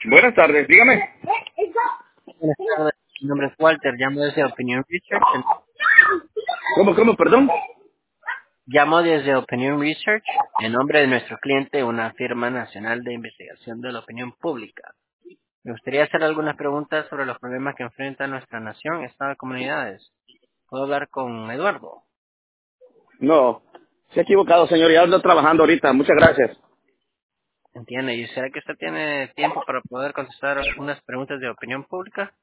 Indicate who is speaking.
Speaker 1: Buenas tardes, dígame.
Speaker 2: Buenas tardes, mi nombre es Walter, llamo desde Opinion Research.
Speaker 1: ¿Cómo, perdón?
Speaker 2: Llamo desde Opinion Research en nombre de nuestro cliente, una firma nacional de investigación de la opinión pública. Me gustaría hacer algunas preguntas sobre los problemas que enfrenta nuestra nación, Estado de comunidades. ¿Puedo hablar con Eduardo?
Speaker 1: No, se ha equivocado, señor, ya ando trabajando ahorita, muchas gracias.
Speaker 2: Entiende, ¿y será que usted tiene tiempo para poder contestar unas preguntas de opinión pública?